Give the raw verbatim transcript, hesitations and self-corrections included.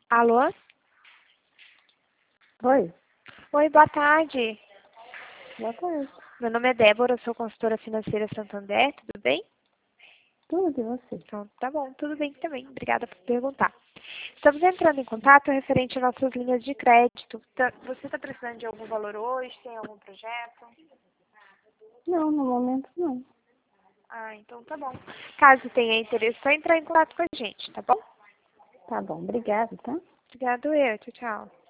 Alô? Oi, Oi, boa tarde. boa tarde. Meu nome é Débora, eu sou consultora financeira Santander, tudo bem? Tudo e você? Então, tá bom, tudo bem também. Obrigada por perguntar. Estamos entrando em contato referente às nossas linhas de crédito. Tá- Você está precisando de algum valor hoje? Tem algum projeto? Não, no momento não. Ah, então tá bom. Caso tenha interesse, é só entrar em contato com a gente, tá bom? Tá bom, obrigada, tá? Obrigado eu. Tchau, tchau.